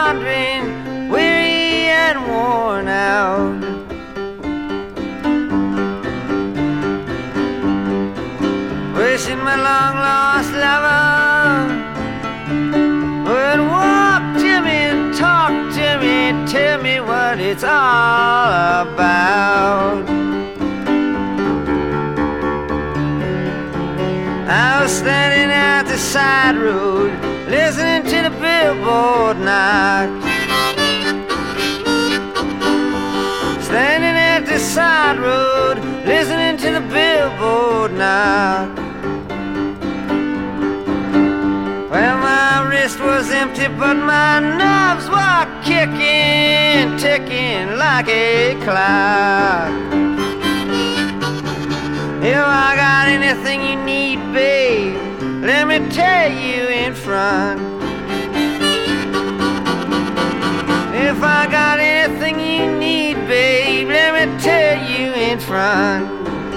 wandering, weary and worn out. Wishing my long-lost lover would walk to me, talk to me, tell me what it's all about. I was standing at the side road, listening to the billboard knock. Standing at the side road, listening to the billboard knock. Well, my wrist was empty, but my nerves were kicking, ticking like a clock. If I got anything you need, babe, let me tell you in front. If I got anything you need, babe, let me tell you in front.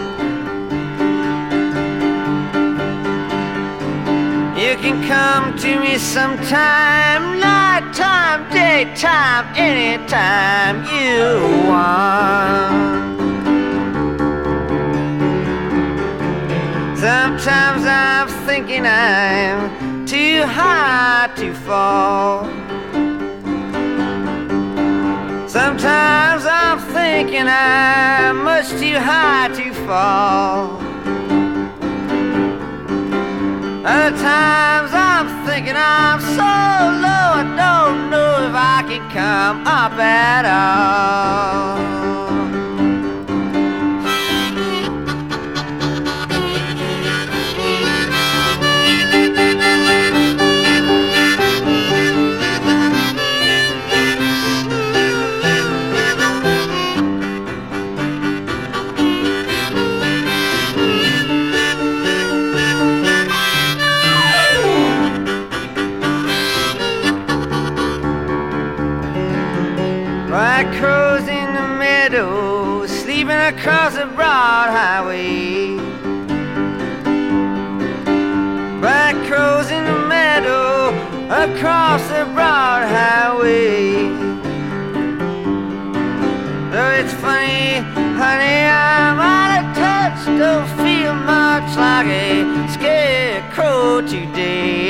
You can come to me sometime, nighttime, daytime, anytime you want. Sometimes I'm thinking I'm too high to fall. Sometimes I'm thinking I'm much too high to fall. Other times I'm thinking I'm so low I don't know if I can come up at all. White crows in the meadow, sleeping across the broad highway. White crows in the meadow, across the broad highway. Though it's funny, honey, I'm out of touch. Don't feel much like a scarecrow today.